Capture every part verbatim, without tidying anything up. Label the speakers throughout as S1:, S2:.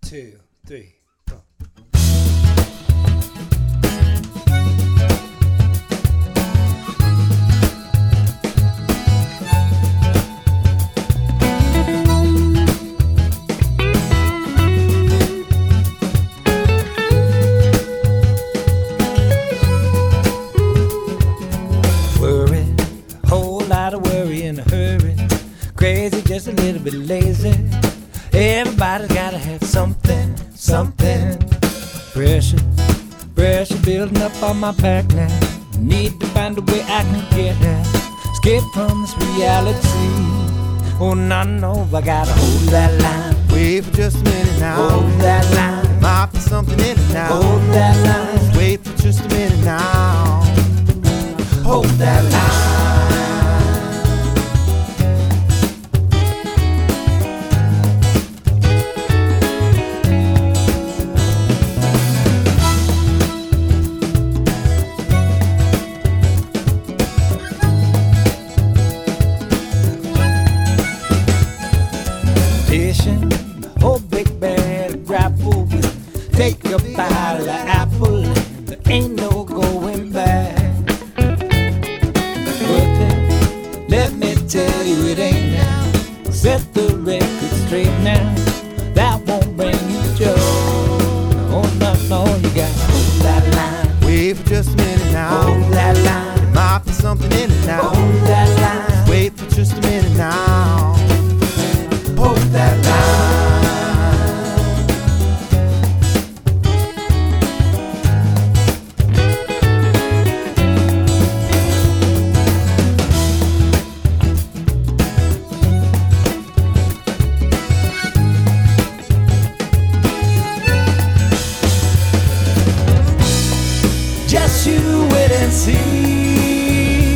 S1: two, three, four. Worry, whole lot of worry in a hurry. Crazy, just a little bit lazy. Everybody's gotta have something, something. Pressure, pressure building up on my back now. Need to find a way I can get out. Escape from this reality. Oh, no, no, I gotta hold that line.
S2: Wait for just a minute now.
S1: Hold that line.
S2: Might be something in it now.
S1: Hold that line.
S2: Wait for just a minute now.
S1: Hold that line. Oh, big bad grapple with. Take a bite of the apple. There ain't no going back. But then, let me tell you, it ain't now. Set the record straight now. That won't bring you joy. Oh, no, no, you gotta hold that line.
S2: Wait for just a minute now.
S1: Hold that line.
S2: Might be something in it now.
S1: Hold that line.
S2: Wait for just a minute now.
S1: Hold that line. Just you wait and see.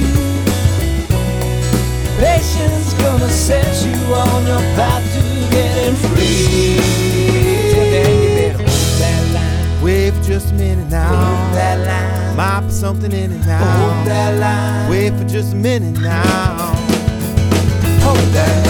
S1: Patience gonna set you on your path to getting free. Till then you better hold that line.
S2: Wait for just a minute now.
S1: Hold that line.
S2: Might be something in it now.
S1: Hold that line.
S2: Wait for just a minute now.
S1: Hold that line.